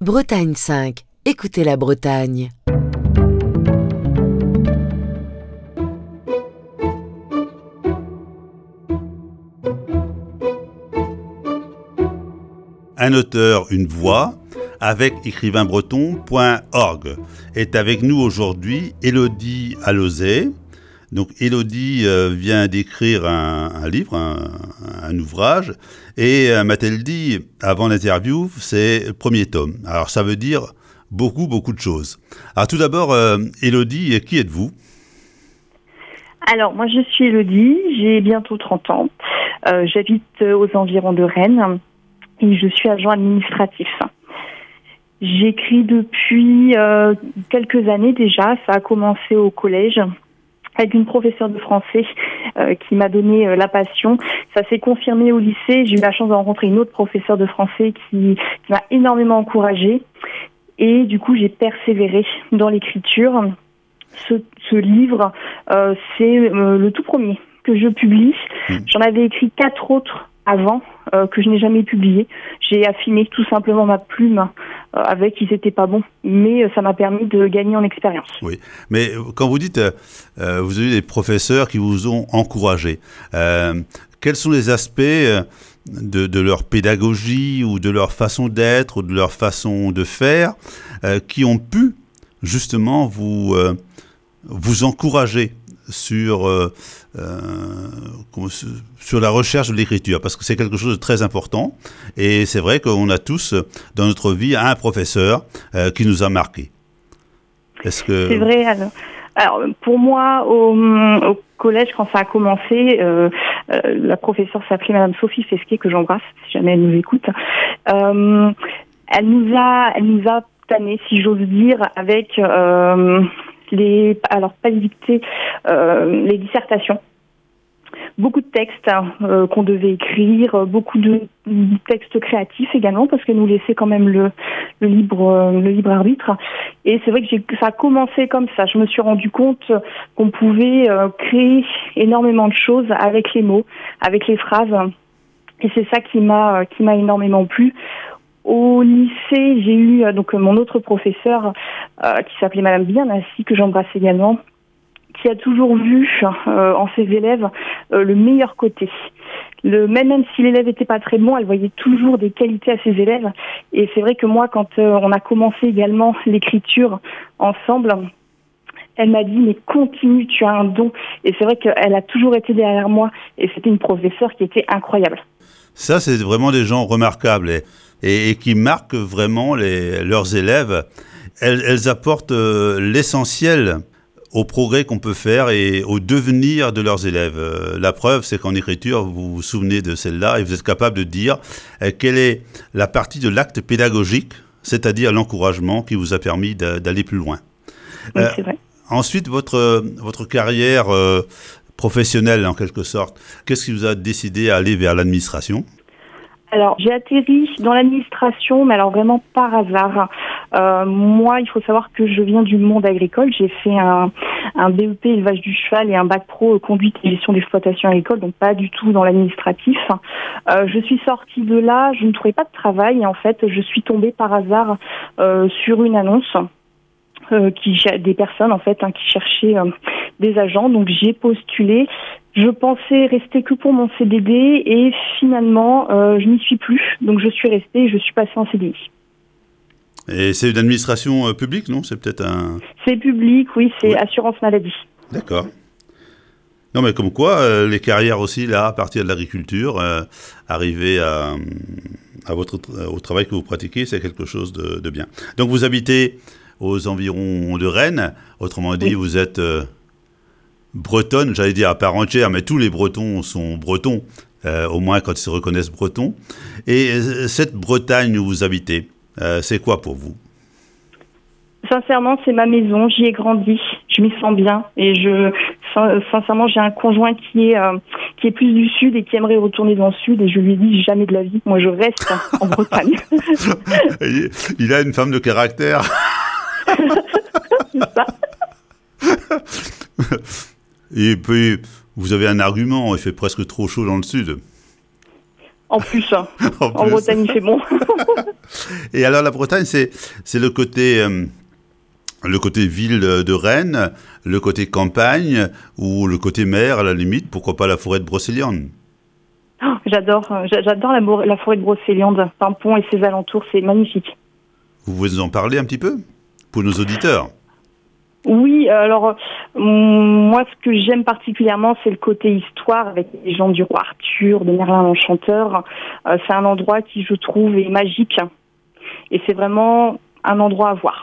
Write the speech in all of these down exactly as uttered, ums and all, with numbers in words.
Bretagne cinq. Écoutez la Bretagne. Un auteur, une voix, avec écrivain breton point org. Est avec nous aujourd'hui Élodie Alauzet. Donc Élodie euh, vient d'écrire un, un livre, un, un ouvrage, et euh, m'a-t-elle dit, avant l'interview, c'est le premier tome. Alors ça veut dire beaucoup, beaucoup de choses. Alors tout d'abord, euh, Élodie, qui êtes-vous ? Alors moi je suis Élodie, j'ai bientôt trente ans, euh, j'habite aux environs de Rennes. Et je suis agent administratif. J'écris depuis euh, quelques années déjà. Ça a commencé au collège avec une professeure de français euh, qui m'a donné euh, la passion. Ça s'est confirmé au lycée. J'ai eu la chance de rencontrer une autre professeure de français qui, qui m'a énormément encouragée. Et du coup, j'ai persévéré dans l'écriture. Ce, ce livre, euh, c'est euh, le tout premier que je publie. Mmh. J'en avais écrit quatre autres avant, euh, que je n'ai jamais publié. J'ai affiné tout simplement ma plume euh, avec, ils n'étaient pas bons, mais euh, ça m'a permis de gagner en expérience. Oui, mais quand vous dites, euh, euh, vous avez des professeurs qui vous ont encouragé, euh, quels sont les aspects de, de leur pédagogie ou de leur façon d'être ou de leur façon de faire euh, qui ont pu justement vous, euh, vous encourager sur, euh, euh, sur la recherche de l'écriture, parce que c'est quelque chose de très important, et c'est vrai qu'on a tous dans notre vie un professeur euh, qui nous a marqués. Est-ce que... C'est vrai. Alors, alors pour moi, au, au collège, quand ça a commencé, euh, euh, la professeure s'appelait Madame Sophie Fesquet, que j'embrasse si jamais elle nous écoute. Euh, elle nous a, elle nous a tanné, si j'ose dire, avec euh, les, alors pas les dictées, euh, les dissertations. Beaucoup de textes euh, qu'on devait écrire, beaucoup de textes créatifs également, parce qu'elle nous laissait quand même le, le libre, euh, le libre arbitre. Et c'est vrai que j'ai, ça a commencé comme ça. Je me suis rendu compte qu'on pouvait euh, créer énormément de choses avec les mots, avec les phrases. Et c'est ça qui m'a, qui m'a énormément plu. Au lycée, j'ai eu euh, donc mon autre professeur euh, qui s'appelait Madame Bianassi, que j'embrasse également, qui a toujours vu euh, en ses élèves euh, le meilleur côté. Le, même, même si l'élève n'était pas très bon, elle voyait toujours des qualités à ses élèves. Et c'est vrai que moi, quand euh, on a commencé également l'écriture ensemble, elle m'a dit, mais continue, tu as un don. Et c'est vrai qu'elle a toujours été derrière moi. Et c'était une professeure qui était incroyable. Ça, c'est vraiment des gens remarquables et, et, et qui marquent vraiment les, leurs élèves. Elles, elles apportent euh, l'essentiel au progrès qu'on peut faire et au devenir de leurs élèves. Euh, la preuve, c'est qu'en écriture, vous vous souvenez de celle-là et vous êtes capable de dire euh, quelle est la partie de l'acte pédagogique, c'est-à-dire l'encouragement qui vous a permis de, d'aller plus loin. Oui, euh, c'est vrai. Ensuite, votre, votre carrière euh, professionnelle, en quelque sorte, qu'est-ce qui vous a décidé à aller vers l'administration ? Alors, j'ai atterri dans l'administration, mais alors vraiment par hasard. Euh, moi, il faut savoir que je viens du monde agricole. J'ai fait un, un B E P élevage du cheval et un bac pro conduite et gestion d'exploitation agricole, donc pas du tout dans l'administratif. Euh, je suis sortie de là, je ne trouvais pas de travail et en fait, je suis tombée par hasard euh, sur une annonce. Euh, qui des personnes en fait hein, qui cherchaient euh, des agents, donc j'ai postulé. Je pensais rester que pour mon C D D et finalement euh, je n'y suis plus, donc je suis restée et je suis passée en C D I. Et c'est une administration euh, publique, non ? C'est peut-être un... C'est public, oui, c'est oui. Assurance maladie. D'accord. Non mais comme quoi, euh, les carrières aussi, là, à partir de l'agriculture, euh, arriver à, à votre, au travail que vous pratiquez, c'est quelque chose de, de bien. Donc vous habitez aux environs de Rennes, autrement dit, oui. Vous êtes euh, bretonne, j'allais dire à part entière, mais tous les Bretons sont bretons, euh, au moins quand ils se reconnaissent bretons. Et euh, cette Bretagne où vous habitez, euh, c'est quoi pour vous ? Sincèrement, c'est ma maison, j'y ai grandi, je m'y sens bien et je, sincèrement, j'ai un conjoint qui est, euh, qui est plus du sud et qui aimerait retourner dans le sud et je lui dis jamais de la vie, moi je reste en Bretagne. Il a une femme de caractère. C'est ça. Et puis, vous avez un argument, il fait presque trop chaud dans le sud. En plus, hein. en, en plus. Bretagne, il fait bon. Et alors la Bretagne, c'est, c'est le côté... Euh, le côté ville de Rennes, le côté campagne ou le côté mer à la limite, pourquoi pas la forêt de Brocéliande? Oh, j'adore, j'adore la, la forêt de Brocéliande, Pimpon et ses alentours, c'est magnifique. Vous pouvez en parler un petit peu pour nos auditeurs? Oui, alors moi ce que j'aime particulièrement c'est le côté histoire avec les gens du roi Arthur, de Merlin l'Enchanteur. Euh, c'est un endroit qui je trouve est magique et c'est vraiment un endroit à voir.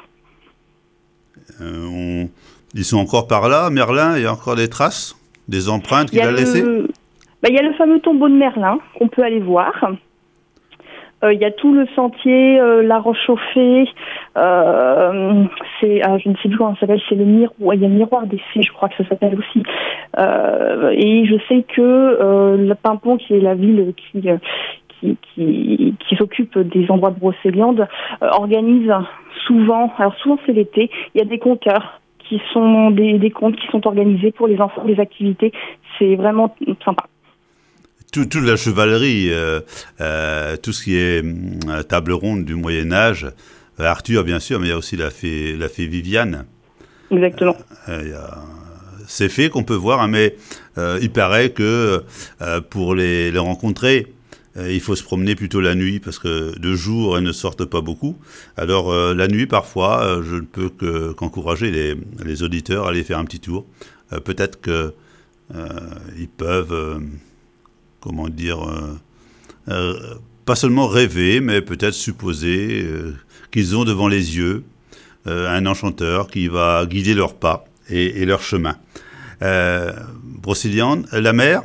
Euh, on... Ils sont encore par là, Merlin, il y a encore des traces, des empreintes qu'il a, a laissées? le... bah, il y a le fameux tombeau de Merlin qu'on peut aller voir. Euh, il y a tout le sentier, euh, la Roche-Chauffée, euh, c'est, ah, je ne sais plus comment ça s'appelle, c'est le miroir, il y a le miroir des fées, je crois que ça s'appelle aussi. Euh, et je sais que euh, le Pimpon, qui est la ville qui, qui, qui, qui s'occupe des endroits de Brocéliande, euh, organise souvent, alors souvent c'est l'été, il y a des conteurs qui sont des, des contes qui sont organisés pour les enfants, des activités, c'est vraiment sympa. Toute tout la chevalerie, euh, euh, tout ce qui est euh, table ronde du Moyen-Âge, euh, Arthur bien sûr, mais il y a aussi la fée, la fée Viviane. Exactement. Euh, il y a ces fées qu'on peut voir, hein, mais euh, il paraît que euh, pour les, les rencontrer, euh, il faut se promener plutôt la nuit, parce que de jour, elles ne sortent pas beaucoup. Alors euh, la nuit, parfois, euh, je ne peux que, qu'encourager les, les auditeurs à aller faire un petit tour. Euh, peut-être qu'ils euh, peuvent... Euh, comment dire, euh, euh, pas seulement rêver, mais peut-être supposer euh, qu'ils ont devant les yeux euh, un enchanteur qui va guider leurs pas et, et leur chemin. Euh, Brocéliande, la mer,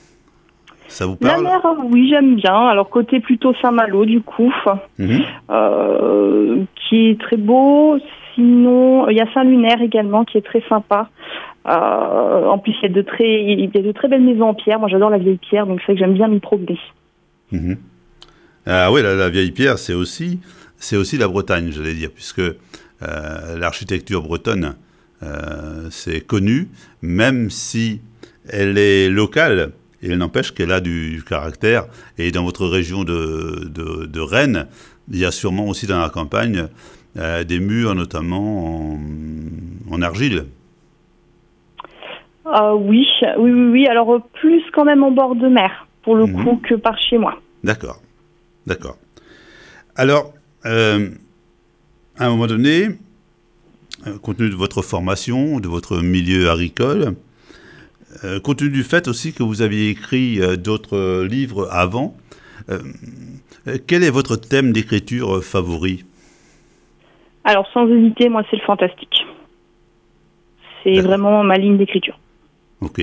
ça vous parle? La mer, oui, j'aime bien. Alors, côté plutôt Saint-Malo, du coup, mm-hmm. euh, qui est très beau. Sinon, il y a Saint-Lunaire également, qui est très sympa. Euh, en plus, il y, a de très, il y a de très belles maisons en pierre. Moi, j'adore la vieille pierre, donc c'est vrai que j'aime bien m'y promener. Mmh. Ah oui, la, la vieille pierre, c'est aussi, c'est aussi la Bretagne, j'allais dire, puisque euh, l'architecture bretonne, euh, c'est connu, même si elle est locale, et elle n'empêche qu'elle a du, du caractère. Et dans votre région de, de, de Rennes, il y a sûrement aussi dans la campagne euh, des murs, notamment en, en argile. Euh, oui, oui, oui, oui. Alors plus quand même en bord de mer, pour le mmh. coup, que par chez moi. D'accord, d'accord. Alors, euh, à un moment donné, euh, compte tenu de votre formation, de votre milieu agricole, euh, compte tenu du fait aussi que vous aviez écrit euh, d'autres livres avant, euh, quel est votre thème d'écriture favori? Alors, sans hésiter, moi, c'est le fantastique. C'est d'accord. Vraiment ma ligne d'écriture. Ok.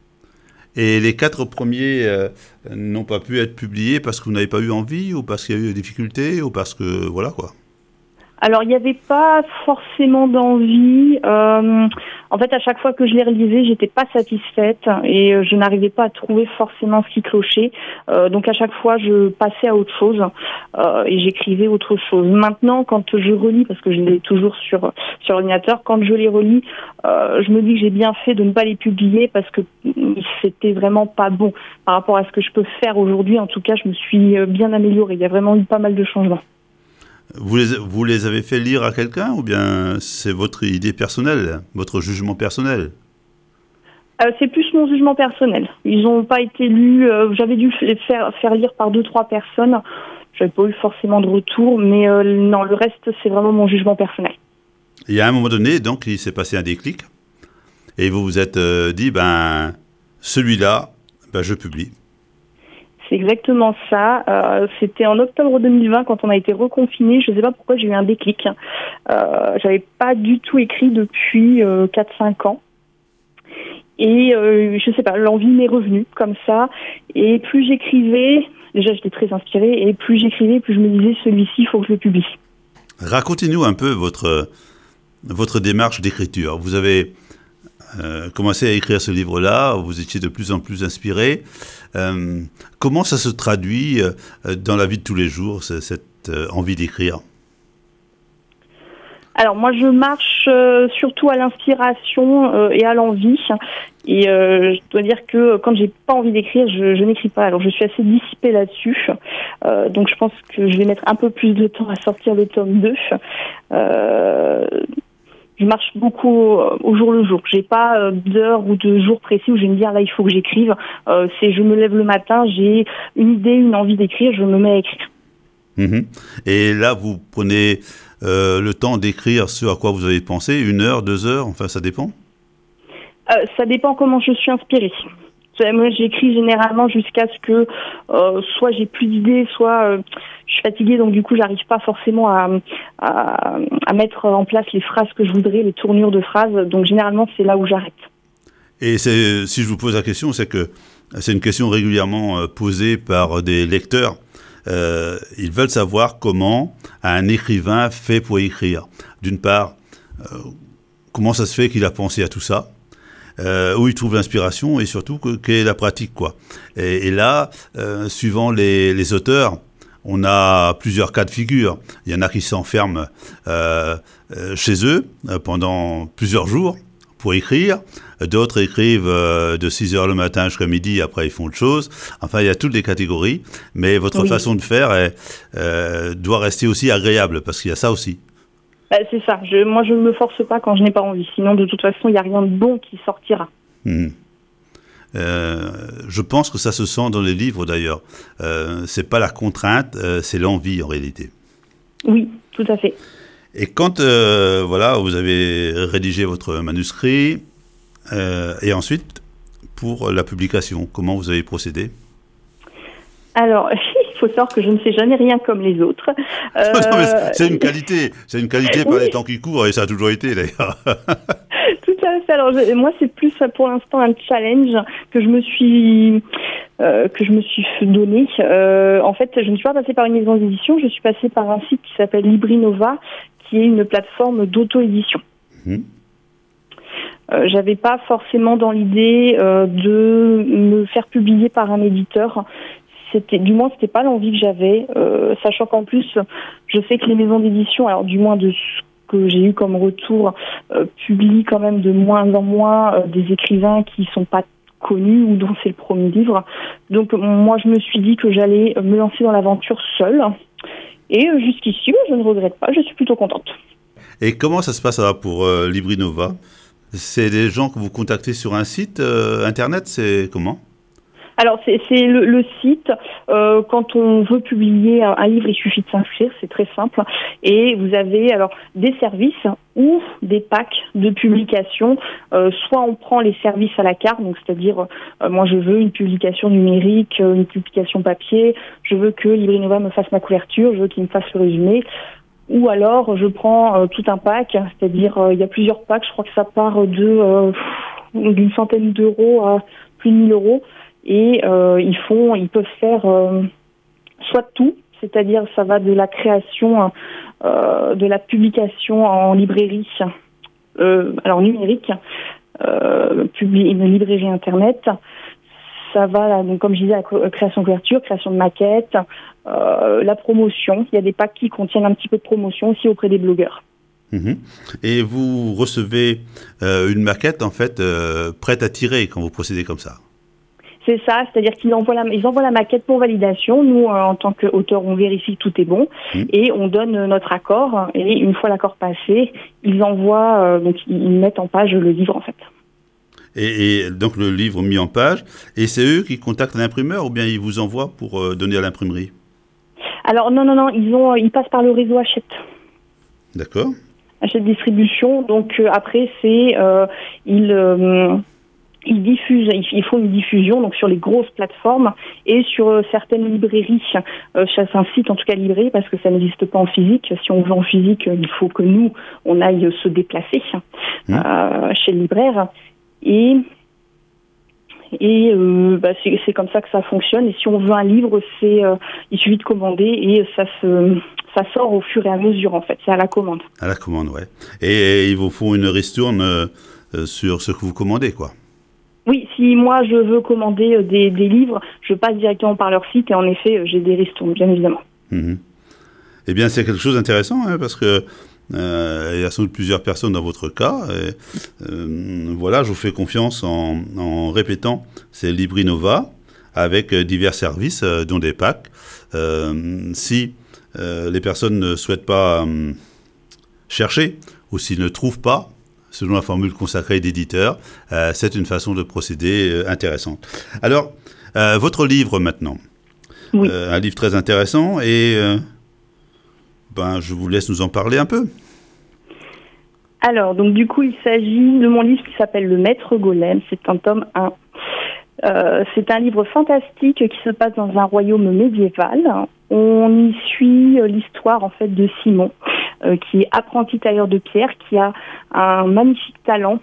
Et les quatre premiers euh, n'ont pas pu être publiés parce que vous n'avez pas eu envie, ou parce qu'il y a eu des difficultés, ou parce que... Voilà, quoi. Alors, il n'y avait pas forcément d'envie. Euh, en fait, à chaque fois que je les relisais, j'étais pas satisfaite et je n'arrivais pas à trouver forcément ce qui clochait. Euh, donc, à chaque fois, je passais à autre chose euh, et j'écrivais autre chose. Maintenant, quand je relis, parce que je l'ai toujours sur sur ordinateur, quand je les relis, euh, je me dis que j'ai bien fait de ne pas les publier parce que c'était vraiment pas bon par rapport à ce que je peux faire aujourd'hui. En tout cas, je me suis bien améliorée. Il y a vraiment eu pas mal de changements. Vous les, vous les avez fait lire à quelqu'un, ou bien c'est votre idée personnelle, votre jugement personnel? euh, C'est plus mon jugement personnel. Ils n'ont pas été lus. Euh, j'avais dû les faire, faire lire par deux, trois personnes. Je n'avais pas eu forcément de retour, mais euh, non, le reste, c'est vraiment mon jugement personnel. Et à un moment donné, donc, il s'est passé un déclic, et vous vous êtes euh, dit, ben, celui-là, ben, je publie. C'est exactement ça. Euh, c'était en octobre deux mille vingt quand on a été reconfinés. Je ne sais pas pourquoi j'ai eu un déclic. Euh, j'avais pas du tout écrit depuis euh, quatre cinq ans. Et euh, je sais pas, l'envie m'est revenue comme ça. Et plus j'écrivais, déjà j'étais très inspirée, et plus j'écrivais, plus je me disais celui-ci, il faut que je le publie. Racontez-nous un peu votre, votre démarche d'écriture. Vous avez euh, commencé à écrire ce livre-là, vous étiez de plus en plus inspiré. Euh, comment ça se traduit euh, dans la vie de tous les jours, cette euh, envie d'écrire? Alors moi je marche euh, surtout à l'inspiration euh, et à l'envie. Et euh, je dois dire que quand j'ai pas envie d'écrire, je, je n'écris pas. Alors je suis assez dissipée là-dessus. Euh, donc je pense que je vais mettre un peu plus de temps à sortir le tome deux. Euh, je marche beaucoup au jour le jour. J'ai pas euh, d'heure ou de jour précis où je vais me dire là il faut que j'écrive. Euh, c'est je me lève le matin, j'ai une idée, une envie d'écrire, je me mets à écrire. Mmh. Et là, vous prenez euh, le temps d'écrire ce à quoi vous avez pensé, une heure, deux heures, enfin ça dépend. Euh, ça dépend comment je suis inspirée. Moi, j'écris généralement jusqu'à ce que euh, soit j'ai plus d'idées, soit euh, je suis fatiguée, donc du coup, j'arrive pas forcément à, à, à mettre en place les phrases que je voudrais, les tournures de phrases. Donc généralement, c'est là où j'arrête. Et c'est, si je vous pose la question, c'est que c'est une question régulièrement posée par des lecteurs. Euh, ils veulent savoir comment un écrivain fait pour écrire. D'une part, euh, comment ça se fait qu'il a pensé à tout ça, euh, où il trouve l'inspiration et surtout que, quelle est la pratique, quoi. Et, et là, euh, suivant les, les auteurs, on a plusieurs cas de figure. Il y en a qui s'enferment euh, euh, chez eux euh, pendant plusieurs jours pour écrire. D'autres écrivent euh, de six heures le matin jusqu'à midi, après ils font autre chose. Enfin, il y a toutes les catégories. Mais votre oui. façon de faire est, euh, doit rester aussi agréable, parce qu'il y a ça aussi. Bah, c'est ça. Je, moi, je ne me force pas quand je n'ai pas envie. Sinon, de toute façon, il n'y a rien de bon qui sortira. Mmh. Euh, je pense que ça se sent dans les livres, d'ailleurs. Euh, c'est pas la contrainte, euh, c'est l'envie, en réalité. Oui, tout à fait. Et quand euh, voilà, vous avez rédigé votre manuscrit, euh, et ensuite, pour la publication, comment vous avez procédé ? Alors, il faut savoir que je ne fais jamais rien comme les autres. Euh... Non, c'est une qualité, c'est une qualité par oui. les temps qui courent, et ça a toujours été d'ailleurs. Tout à fait. Alors, je, moi, c'est plus pour l'instant un challenge que je me suis euh, que je me suis donné. Euh, en fait, je ne suis pas passée par une maison d'édition, je suis passée par un site qui s'appelle Librinova, qui est une plateforme d'auto-édition. Mmh. Euh, j'avais pas forcément dans l'idée euh, de me faire publier par un éditeur. C'était, du moins, c'était pas l'envie que j'avais, euh, sachant qu'en plus, je sais que les maisons d'édition, alors du moins de ce que j'ai eu comme retour, euh, publient quand même de moins en moins euh, des écrivains qui sont pas connus ou dont c'est le premier livre. Donc moi, je me suis dit que j'allais me lancer dans l'aventure seule. Et euh, jusqu'ici, je ne regrette pas, je suis plutôt contente. Et comment ça se passe alors pour euh, Librinova ? C'est des gens que vous contactez sur un site euh, internet, c'est comment ? Alors, c'est, c'est le, le site. Euh, quand on veut publier un, un livre, il suffit de s'inscrire, c'est très simple. Et vous avez alors des services ou des packs de publication. Euh, soit on prend les services à la carte, donc c'est-à-dire, euh, moi je veux une publication numérique, une publication papier, je veux que Librinova me fasse ma couverture, je veux qu'il me fasse le résumé. Ou alors, je prends euh, tout un pack, c'est-à-dire, euh, il y a plusieurs packs, je crois que ça part de euh, d'une centaine d'euros à plus de mille euros. Et euh, ils font, ils peuvent faire euh, soit tout, c'est-à-dire ça va de la création, euh, de la publication en librairie, euh, alors numérique, euh, publi- une librairie internet. Ça va, donc comme je disais, la création de couverture, création de maquettes, euh, la promotion. Il y a des packs qui contiennent un petit peu de promotion aussi auprès des blogueurs. Mmh. Et vous recevez euh, une maquette en fait euh, prête à tirer quand vous procédez comme ça. C'est ça, c'est-à-dire qu'ils envoient la, ils envoient la maquette pour validation. Nous, euh, en tant qu'auteur, on vérifie que tout est bon mmh. et on donne notre accord. Et une fois l'accord passé, ils envoient, euh, donc ils mettent en page le livre en fait. Et, et donc le livre mis en page, et c'est eux qui contactent l'imprimeur ou bien ils vous envoient pour euh, donner à l'imprimerie ? Alors non, non, non, ils, ont, ils passent par le réseau Hachette. D'accord. Hachette Distribution, donc euh, après c'est, euh, ils... Euh, Ils diffusent, ils font une diffusion donc sur les grosses plateformes et sur euh, certaines librairies, euh, sur un site en tout cas librairie parce que ça n'existe pas en physique. Si on veut en physique, il faut que nous on aille se déplacer mmh. euh, chez le libraire et et euh, bah, c'est, c'est comme ça que ça fonctionne. Et si on veut un livre, c'est euh, il suffit de commander et ça se ça sort au fur et à mesure en fait. C'est à la commande. À la commande, ouais. Et, et ils vous font une ristourne euh, sur ce que vous commandez, quoi. Oui, si moi je veux commander des, des livres, je passe directement par leur site et en effet, j'ai des ristournes, bien évidemment. Mmh. Eh bien, c'est quelque chose d'intéressant, hein, parce que Euh, il y a sans doute plusieurs personnes dans votre cas. Et, euh, voilà, je vous fais confiance en, en répétant, c'est Librinova, avec divers services, euh, dont des packs. Euh, si euh, les personnes ne souhaitent pas euh, chercher, ou s'ils ne trouvent pas, selon la formule consacrée d'éditeur, euh, c'est une façon de procéder euh, intéressante. Alors, euh, votre livre maintenant, Oui. euh, un livre très intéressant, et euh, ben, je vous laisse nous en parler un peu. Alors, donc du coup, il s'agit de mon livre qui s'appelle Le Maître Golem. C'est un tome un. Euh, c'est un livre fantastique qui se passe dans un royaume médiéval. On y suit l'histoire en fait de Simon, euh, qui est apprenti tailleur de pierre, qui a un magnifique talent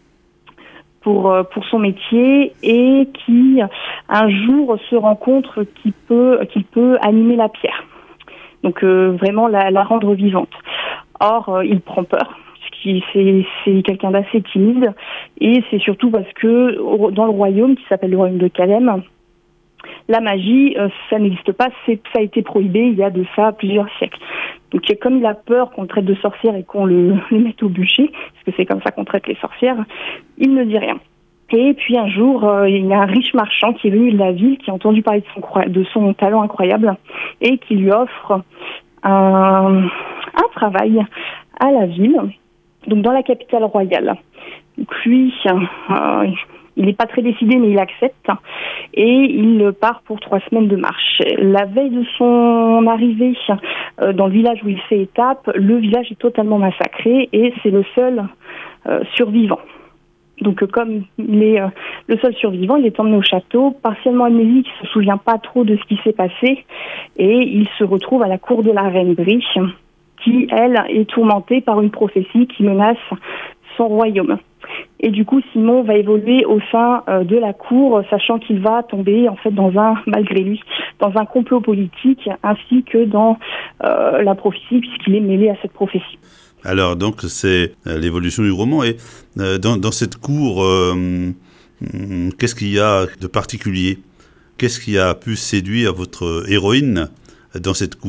pour pour son métier et qui un jour se rend compte qu'il peut qu'il peut animer la pierre. Donc euh, vraiment la, la rendre vivante. Or, euh, il prend peur. C'est, c'est quelqu'un d'assez timide et c'est surtout parce que dans le royaume qui s'appelle le royaume de Calem, la magie, euh, ça n'existe pas, c'est, ça a été prohibé il y a de ça plusieurs siècles. Donc comme il a peur qu'on le traite de sorcière et qu'on le, le mette au bûcher, parce que c'est comme ça qu'on traite les sorcières, il ne dit rien. Et puis un jour, euh, il y a un riche marchand qui est venu de la ville, qui a entendu parler de son, de son talent incroyable et qui lui offre un, un travail à la ville. Donc dans la capitale royale. Donc lui, euh, il n'est pas très décidé, mais il accepte. Et il part pour trois semaines de marche. La veille de son arrivée euh, dans le village où il fait étape, le village est totalement massacré et c'est le seul euh, survivant. Donc euh, comme il est euh, le seul survivant, il est emmené au château, partiellement amnésique, il ne se souvient pas trop de ce qui s'est passé. Et il se retrouve à la cour de la reine Brie, qui, elle, est tourmentée par une prophétie qui menace son royaume. Et du coup, Simon va évoluer au sein euh, de la cour, sachant qu'il va tomber, en fait, dans un, malgré lui, dans un complot politique, ainsi que dans euh, la prophétie, puisqu'il est mêlé à cette prophétie. Alors, donc, c'est euh, l'évolution du roman. Et euh, dans, dans cette cour, euh, qu'est-ce qu'il y a de particulier ? Qu'est-ce qui a pu séduire votre héroïne dans cette cour ?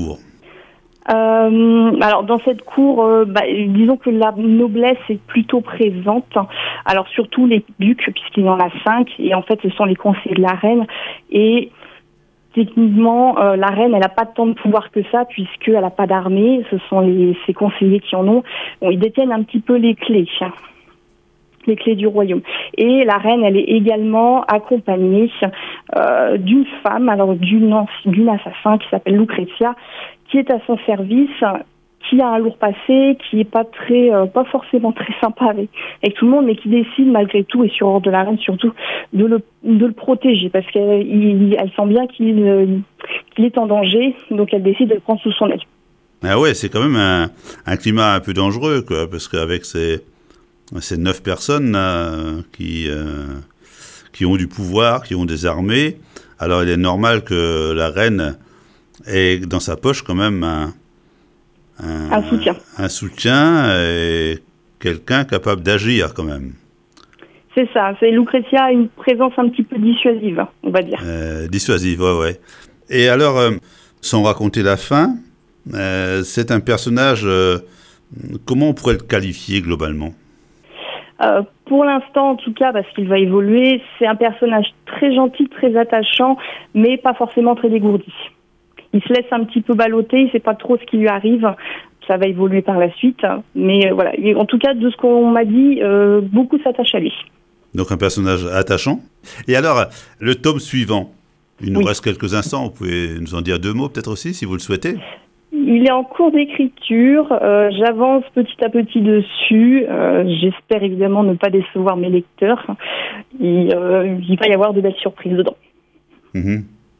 Euh, alors dans cette cour, euh, bah, disons que la noblesse est plutôt présente. Alors surtout les ducs, puisqu'il y en a cinq, et en fait ce sont les conseillers de la reine. Et techniquement, euh, la reine, elle n'a pas tant de pouvoir que ça, puisqu'elle n'a pas d'armée. Ce sont les, ses conseillers qui en ont. Bon, ils détiennent un petit peu les clés. les clés du royaume. Et la reine, elle est également accompagnée euh, d'une femme, alors d'une, d'une assassin qui s'appelle Lucrezia, qui est à son service, qui a un lourd passé, qui est pas très, euh, pas forcément très sympa avec, avec tout le monde, mais qui décide malgré tout, et sur ordre de la reine surtout, de le, de le protéger, parce qu'elle il, elle sent bien qu'il, euh, qu'il est en danger, donc elle décide de le prendre sous son aile. Ah ouais, c'est quand même un, un climat un peu dangereux, quoi, parce qu'avec ces, ces neuf personnes euh, qui, euh, qui ont du pouvoir, qui ont des armées, alors il est normal que la reine ait dans sa poche quand même un, un, un soutien. Un soutien et quelqu'un capable d'agir quand même. C'est ça, c'est Lucrezia a une présence un petit peu dissuasive, on va dire. Euh, dissuasive, ouais, ouais. Et alors, euh, sans raconter la fin, euh, c'est un personnage, euh, comment on pourrait le qualifier globalement ? Euh, pour l'instant, en tout cas, parce qu'il va évoluer, c'est un personnage très gentil, très attachant, mais pas forcément très dégourdi. Il se laisse un petit peu balloter, il ne sait pas trop ce qui lui arrive. Ça va évoluer par la suite, mais euh, voilà. En tout cas, de ce qu'on m'a dit, euh, beaucoup s'attachent à lui. Donc un personnage attachant. Et alors, le tome suivant, il nous oui. reste quelques instants, vous pouvez nous en dire deux mots peut-être aussi, si vous le souhaitez. Il est en cours d'écriture, euh, j'avance petit à petit dessus, euh, j'espère évidemment ne pas décevoir mes lecteurs. Il, euh, il va y avoir de belles surprises dedans. Mmh.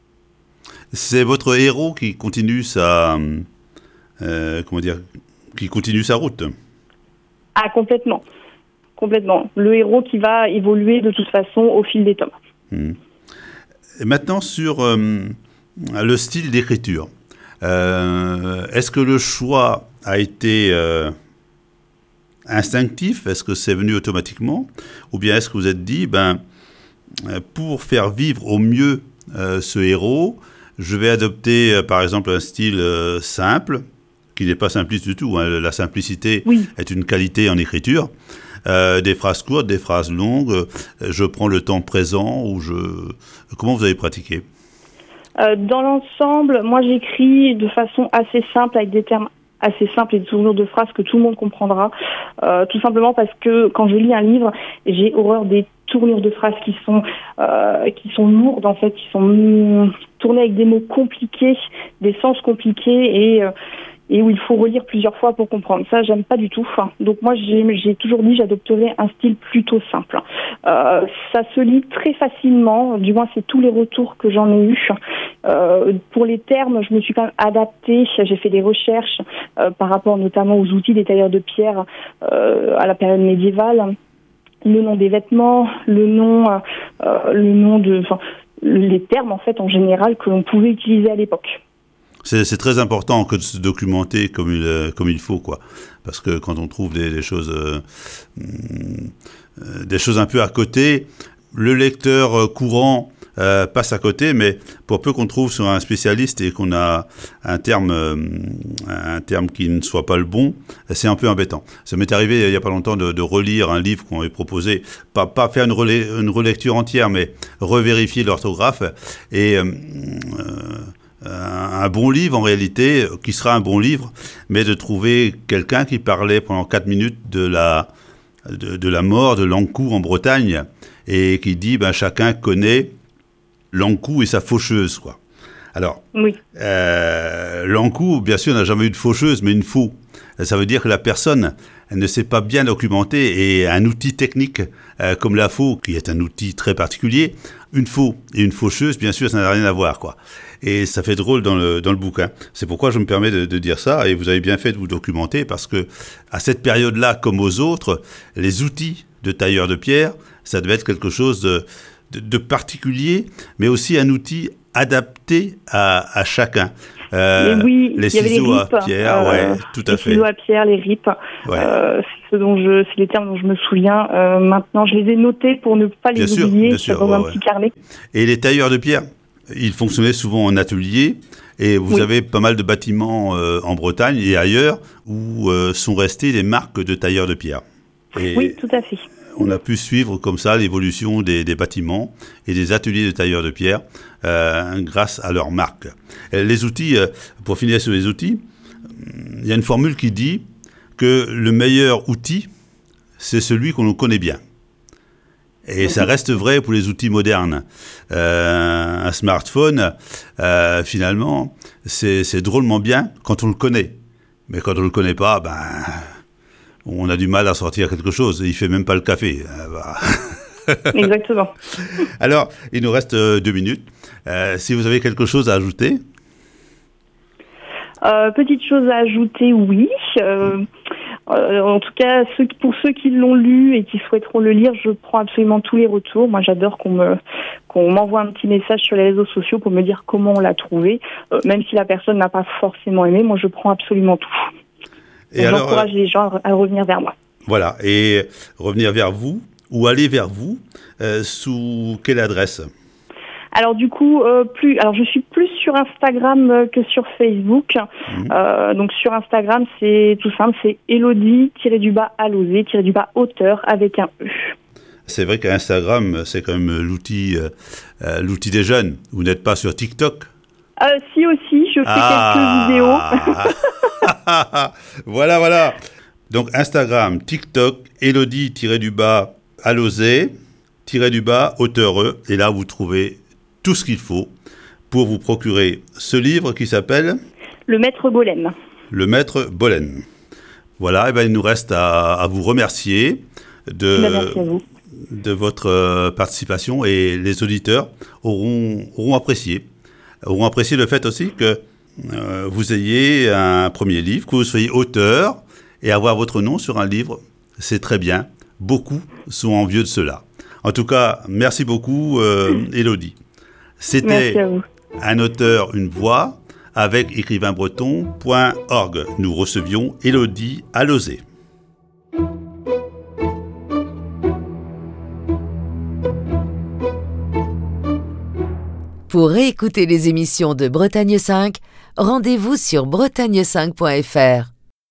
C'est votre héros qui continue sa, euh, comment dire, qui continue sa route. Ah, complètement. Complètement. Le héros qui va évoluer de toute façon au fil des tomes. Mmh. Et maintenant, sur euh, le style d'écriture. Euh, est-ce que le choix a été euh, instinctif ? Est-ce que c'est venu automatiquement ? Ou bien est-ce que vous êtes dit, ben, pour faire vivre au mieux euh, ce héros, je vais adopter euh, par exemple un style euh, simple, qui n'est pas simpliste du tout. Hein. La simplicité oui. est une qualité en écriture. Euh, des phrases courtes, des phrases longues. Je prends le temps présent. Ou je... Comment vous avez pratiqué ? euh, Dans l'ensemble, moi j'écris de façon assez simple, avec des termes assez simples et des tournures de phrases que tout le monde comprendra. Euh, tout simplement parce que quand je lis un livre, j'ai horreur des tournures de phrases qui sont euh, qui sont lourdes en fait, qui sont mm, tournées avec des mots compliqués, des sens compliqués et euh, et où il faut relire plusieurs fois pour comprendre. Ça, j'aime pas du tout. Donc moi, j'ai, j'ai toujours dit j'adopterais un style plutôt simple. Euh, ça se lit très facilement, du moins c'est tous les retours que j'en ai eus. Euh, pour les termes, je me suis quand même adaptée, j'ai fait des recherches euh, par rapport notamment aux outils des tailleurs de pierre euh, à la période médiévale. Le nom des vêtements, le nom, euh, le nom de, enfin, les termes en fait en général que l'on pouvait utiliser à l'époque. C'est, c'est très important que de se documenter comme il, comme il faut, quoi. Parce que quand on trouve des, des choses, euh, euh, des choses un peu à côté, le lecteur courant euh, passe à côté, mais pour peu qu'on trouve sur un spécialiste et qu'on a un terme, euh, un terme qui ne soit pas le bon, c'est un peu embêtant. Ça m'est arrivé il n'y a pas longtemps de, de relire un livre qu'on m'avait proposé, pas, pas faire une, relais, une relecture entière, mais revérifier l'orthographe et euh, un bon livre en réalité, qui sera un bon livre, mais de trouver quelqu'un qui parlait pendant quatre minutes de la, de, de la mort de Lancourt en Bretagne et qui dit ben, chacun connaît Lancourt et sa faucheuse, quoi. Alors, oui. euh, Lancourt, bien sûr, n'a jamais eu de faucheuse, mais une faux. Ça veut dire que la personne elle ne s'est pas bien documentée et un outil technique euh, comme la faux, qui est un outil très particulier, une faux et une faucheuse, bien sûr, ça n'a rien à voir, quoi. Et ça fait drôle dans le, dans le bouquin. C'est pourquoi je me permets de, de dire ça, et vous avez bien fait de vous documenter, parce que à cette période-là, comme aux autres, les outils de tailleur de pierre, ça devait être quelque chose de, de, de particulier, mais aussi un outil adapté à, à chacun. Euh, oui, les ciseaux à pierre, euh, ouais, tout à fait. Les ciseaux à pierre, les ripes, ouais. euh, c'est, ce dont je, c'est les termes dont je me souviens. Euh, maintenant, je les ai notés pour ne pas les bien oublier, sûr, sûr, dans ouais, un ouais. petit carnet. Et les tailleurs de pierre, ils fonctionnaient souvent en atelier, et vous oui. avez pas mal de bâtiments euh, en Bretagne et ailleurs où euh, sont restées des marques de tailleurs de pierre. Et oui, tout à fait. On a pu suivre comme ça l'évolution des, des bâtiments et des ateliers de tailleurs de pierre euh, grâce à leurs marques. Les outils, euh, pour finir sur les outils, il y a une formule qui dit que le meilleur outil, c'est celui qu'on connaît bien. Et ça reste vrai pour les outils modernes. Euh, un smartphone, euh, finalement, c'est, c'est drôlement bien quand on le connaît. Mais quand on ne le connaît pas, ben... on a du mal à sortir quelque chose. Il ne fait même pas le café. Exactement. Alors, il nous reste euh, deux minutes. Euh, si vous avez quelque chose à ajouter. Euh, petite chose à ajouter, oui. Euh, euh, en tout cas, ceux, pour ceux qui l'ont lu et qui souhaiteront le lire, je prends absolument tous les retours. Moi, j'adore qu'on me qu'on m'envoie un petit message sur les réseaux sociaux pour me dire comment on l'a trouvé. Euh, même si la personne n'a pas forcément aimé, moi, je prends absolument tout. Et alors, j'encourage les gens à revenir vers moi. Voilà, et revenir vers vous, ou aller vers vous, euh, sous quelle adresse ? Alors du coup, euh, plus, alors je suis plus sur Instagram euh, que sur Facebook. Mmh. Euh, donc sur Instagram, c'est tout simple, c'est Elodie-du-bas Alosé, du-bas auteur avec un E. C'est vrai qu'Instagram, c'est quand même l'outil, euh, l'outil des jeunes. Vous n'êtes pas sur TikTok ? Euh, si aussi, je fais ah quelques vidéos. Voilà, voilà. Donc Instagram, TikTok, Elodie-du-bas Alosé, du bas auteureux. Et là, vous trouvez tout ce qu'il faut pour vous procurer ce livre qui s'appelle Le Maître Bollen. Le Maître Bollen. Voilà, et ben il nous reste à, à vous remercier de, Merci à vous. de votre participation, et les auditeurs auront, auront apprécié. auront apprécié le fait aussi que euh, vous ayez un premier livre, que vous soyez auteur, et avoir votre nom sur un livre, c'est très bien. Beaucoup sont envieux de cela. En tout cas, merci beaucoup, euh, Élodie. C'était Un auteur, une voix, avec écrivain breton point org. Nous recevions Élodie Alosé. Pour réécouter les émissions de Bretagne cinq, rendez-vous sur bretagne cinq point f r.